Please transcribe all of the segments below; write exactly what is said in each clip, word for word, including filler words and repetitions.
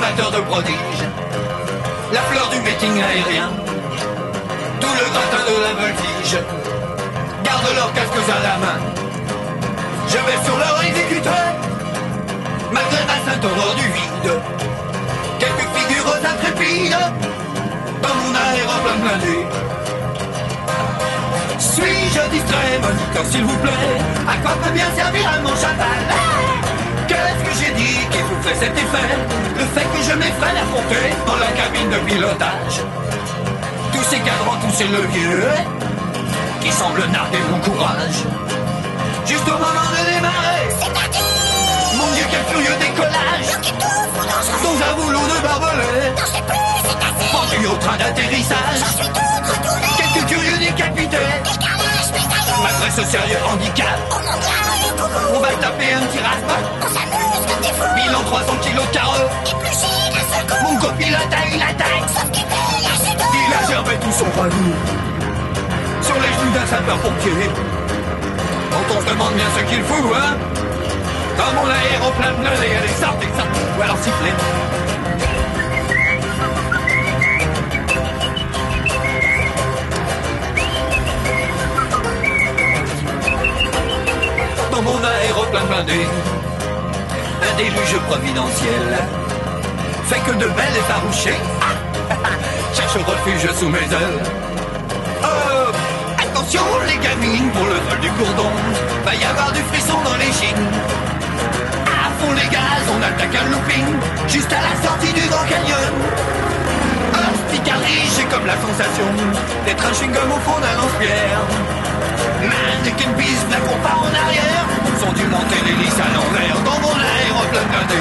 amateur de prodiges, la fleur du meeting aérien, tout le gratin de la voltige, gardent leurs casques à la main. Je vais sur leur exécuteur, malgré ma sainte horreur du vide. Quelques figures intrépides, dans mon aéroplane blindé. Suis-je distrait, moniteur, s'il vous plaît? À quoi peut bien servir un manche à balles? Qu'est-ce que j'ai dit qui vous fait cet effet? Le fait que je m'effraie d'affronter dans la cabine de pilotage tous ces cadrans, tous ces leviers qui semblent narguer mon courage. Juste au moment de démarrer, c'est parti! Mon Dieu, quel furieux décollage! Dans un boulot de barbelé, Non, je sais plus, c'est assez! pendu au train d'atterrissage, J'en suis toute retournée! quelques curieux décapités, Décalage, pétailleux! malgré ce sérieux handicap. Oh mon diable, coucou! On va taper un petit raspa, On s'amuse comme des fous! bilan trois cents kilos de carreau. Épluché d'un seul coup! Mon copilote a eu l'attaque, Sauf qu'il paye à ses dos! il a germé tout son ragoût sur les genoux d'un sapeur-pompier. Quand on se demande bien ce qu'il fout, hein? Dans mon aéroplane blindé, elle est sortie, sortie, ou alors sifflée. Dans mon aéroplane blindé, un déluge providentiel fait que de belles effarouchées cherchent refuge sous mes ailes. Oh, attention les gamines, pour le vol du gourdon, va y avoir du frisson dans les jeans. À fond les gaz, on attaque un looping, juste à la sortie du Grand Canyon. Hospitalier, j'ai comme la sensation d'être un chewing-gum au fond d'un lance-pierre. Mannequin Beast n'accourt pas en arrière, sont dû monter l'hélice à l'envers dans mon aéroplane blindé.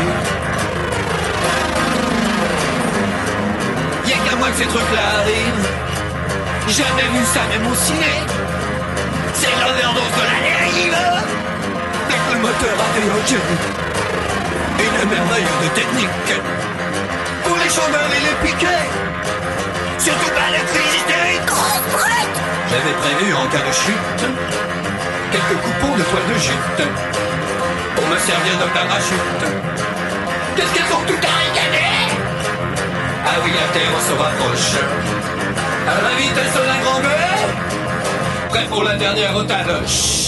Y'a qu'à moi que ces trucs-là arrivent, jamais vu ça même au ciné. C'est l'overdose de la dérive, dès que le moteur a déroché. Une merveille de technique pour les chandelles et les piquets, surtout pas l'électricité. Grosse brute! J'avais prévu en cas de chute quelques coupons de toile de jute pour me servir de parachute. Qu'est-ce qu'elles ont tout à ricaner? Ah oui, la terre se rapproche à la vitesse d'un grand muet, prêt pour la dernière taloche.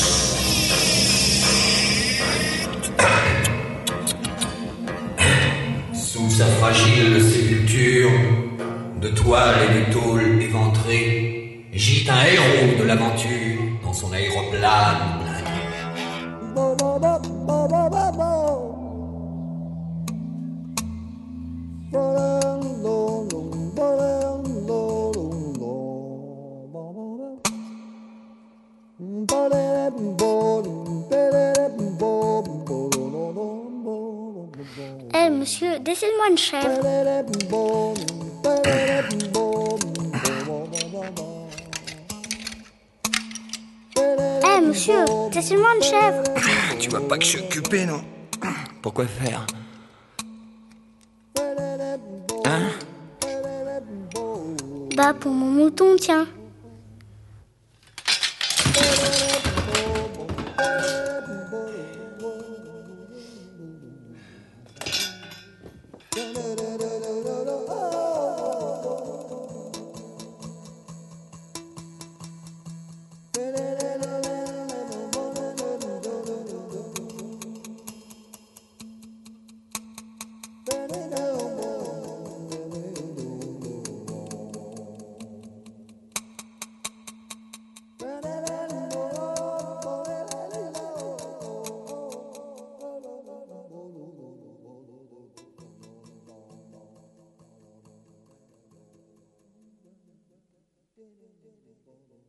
Sous sa fragile sépulture de toile et de tôle éventrée, gît un héros de l'aventure dans son aéroplane blindé. Eh monsieur, dessine-moi une chèvre. Eh monsieur, dessine-moi une chèvre. Tu vois pas que je suis occupé, non? Pourquoi faire? Hein? Bah pour mon mouton, tiens. Thank you.